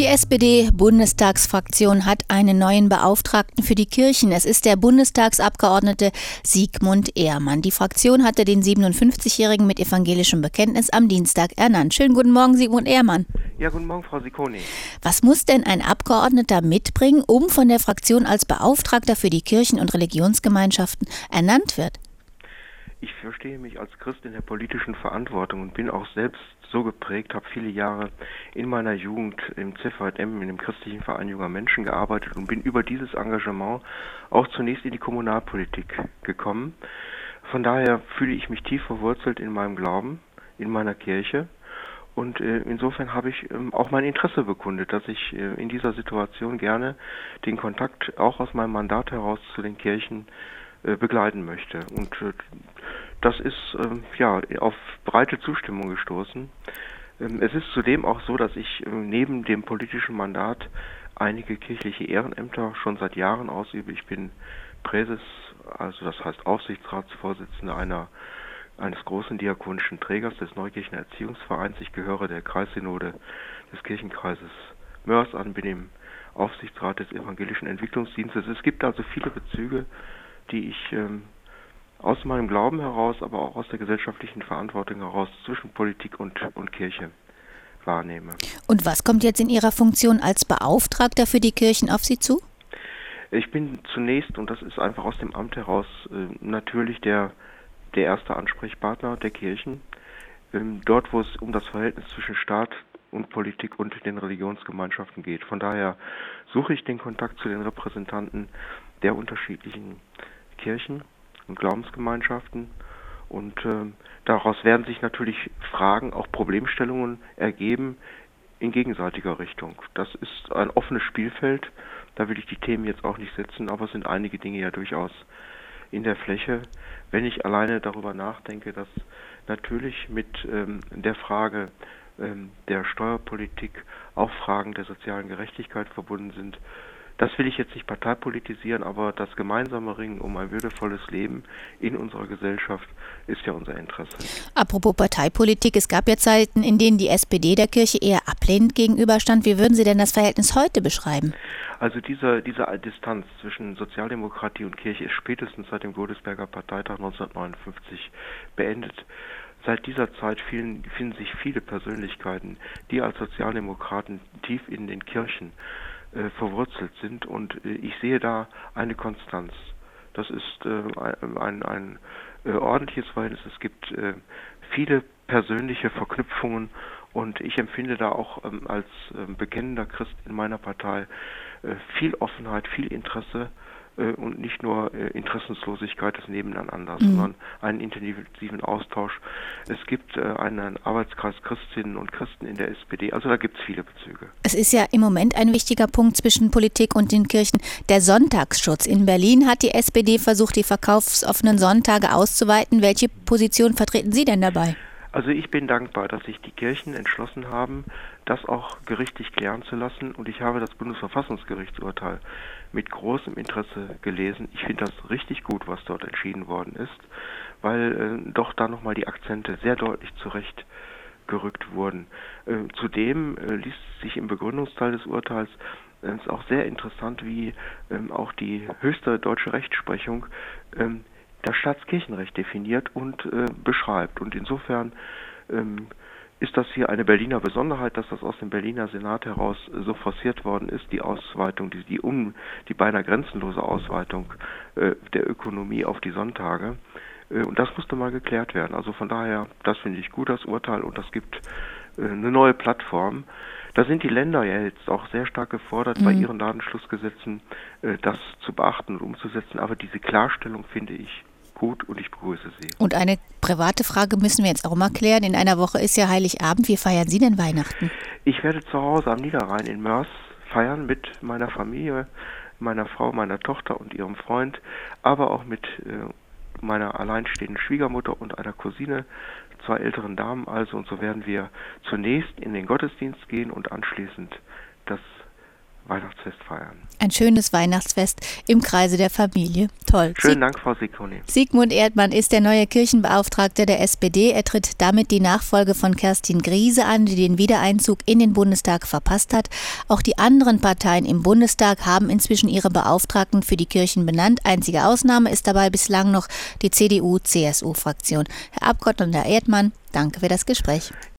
Die SPD-Bundestagsfraktion hat einen neuen Beauftragten für die Kirchen. Es ist der Bundestagsabgeordnete Sigmund Ehrmann. Die Fraktion hatte den 57-Jährigen mit evangelischem Bekenntnis am Dienstag ernannt. Schönen guten Morgen, Sigmund Ehrmann. Ja, guten Morgen, Frau Sicconi. Was muss denn ein Abgeordneter mitbringen, um von der Fraktion als Beauftragter für die Kirchen und Religionsgemeinschaften ernannt wird? Ich verstehe mich als Christ in der politischen Verantwortung und bin auch selbst so geprägt, habe viele Jahre in meiner Jugend im CVJM, in dem christlichen Verein junger Menschen gearbeitet und bin über dieses Engagement auch zunächst in die Kommunalpolitik gekommen. Von daher fühle ich mich tief verwurzelt in meinem Glauben, in meiner Kirche. Und insofern habe ich auch mein Interesse bekundet, dass ich in dieser Situation gerne den Kontakt auch aus meinem Mandat heraus zu den Kirchen begleiten möchte. Und das ist auf breite Zustimmung gestoßen. Es ist zudem auch so, dass ich neben dem politischen Mandat einige kirchliche Ehrenämter schon seit Jahren ausübe. Ich bin Präses, also das heißt Aufsichtsratsvorsitzender eines großen diakonischen Trägers des Neukirchener Erziehungsvereins. Ich gehöre der Kreissynode des Kirchenkreises Moers an, bin im Aufsichtsrat des Evangelischen Entwicklungsdienstes. Es gibt also viele Bezüge, die ich aus meinem Glauben heraus, aber auch aus der gesellschaftlichen Verantwortung heraus zwischen Politik und Kirche wahrnehme. Und was kommt jetzt in Ihrer Funktion als Beauftragter für die Kirchen auf Sie zu? Ich bin zunächst, und das ist einfach aus dem Amt heraus, natürlich der erste Ansprechpartner der Kirchen. Dort, wo es um das Verhältnis zwischen Staat und Politik und den Religionsgemeinschaften geht. Von daher suche ich den Kontakt zu den Repräsentanten der unterschiedlichen Kirchen und Glaubensgemeinschaften und daraus werden sich natürlich Fragen, auch Problemstellungen ergeben in gegenseitiger Richtung. Das ist ein offenes Spielfeld, da will ich die Themen jetzt auch nicht setzen, aber es sind einige Dinge ja durchaus in der Fläche. Wenn ich alleine darüber nachdenke, dass natürlich mit der Frage der Steuerpolitik auch Fragen der sozialen Gerechtigkeit verbunden sind. Das will ich jetzt nicht parteipolitisieren, aber das gemeinsame Ringen um ein würdevolles Leben in unserer Gesellschaft ist ja unser Interesse. Apropos Parteipolitik, es gab ja Zeiten, in denen die SPD der Kirche eher ablehnend gegenüberstand. Wie würden Sie denn das Verhältnis heute beschreiben? Also diese Distanz zwischen Sozialdemokratie und Kirche ist spätestens seit dem Godesberger Parteitag 1959 beendet. Seit dieser Zeit finden sich viele Persönlichkeiten, die als Sozialdemokraten tief in den Kirchen verwurzelt sind und ich sehe da eine Konstanz. Das ist ein ordentliches Verhältnis. Es gibt viele persönliche Verknüpfungen und ich empfinde da auch als bekennender Christ in meiner Partei viel Offenheit, viel Interesse und nicht nur Interessenslosigkeit des Nebeneinander, sondern einen intensiven Austausch. Es gibt einen Arbeitskreis Christinnen und Christen in der SPD, also da gibt es viele Bezüge. Es ist ja im Moment ein wichtiger Punkt zwischen Politik und den Kirchen, der Sonntagsschutz. In Berlin hat die SPD versucht, die verkaufsoffenen Sonntage auszuweiten. Welche Position vertreten Sie denn dabei? Also ich bin dankbar, dass sich die Kirchen entschlossen haben, das auch gerichtlich klären zu lassen. Und ich habe das Bundesverfassungsgerichtsurteil mit großem Interesse gelesen. Ich finde das richtig gut, was dort entschieden worden ist, weil doch da nochmal die Akzente sehr deutlich zurechtgerückt wurden. Zudem liest sich im Begründungsteil des Urteils ist auch sehr interessant, wie auch die höchste deutsche Rechtsprechung das Staatskirchenrecht definiert und beschreibt. Und insofern ist das hier eine Berliner Besonderheit, dass das aus dem Berliner Senat heraus so forciert worden ist, die Ausweitung, die beinahe grenzenlose Ausweitung der Ökonomie auf die Sonntage. Und das musste mal geklärt werden. Also von daher, das finde ich gut, das Urteil, und das gibt eine neue Plattform. Da sind die Länder ja jetzt auch sehr stark gefordert, bei ihren Ladenschlussgesetzen das zu beachten und umzusetzen. Aber diese Klarstellung finde ich gut und ich begrüße sie. Und eine private Frage müssen wir jetzt auch mal klären. In einer Woche ist ja Heiligabend. Wie feiern Sie denn Weihnachten? Ich werde zu Hause am Niederrhein in Moers feiern mit meiner Familie, meiner Frau, meiner Tochter und ihrem Freund, aber auch mit meiner alleinstehenden Schwiegermutter und einer Cousine, 2 älteren Damen und so werden wir zunächst in den Gottesdienst gehen und anschließend das Weihnachtsfest feiern. Ein schönes Weihnachtsfest im Kreise der Familie. Toll. Schönen Dank, Frau Ciccone. Sigmund Erdmann ist der neue Kirchenbeauftragte der SPD. Er tritt damit die Nachfolge von Kerstin Griese an, die den Wiedereinzug in den Bundestag verpasst hat. Auch die anderen Parteien im Bundestag haben inzwischen ihre Beauftragten für die Kirchen benannt. Einzige Ausnahme ist dabei bislang noch die CDU-CSU-Fraktion. Herr Abgeordneter Erdmann, danke für das Gespräch.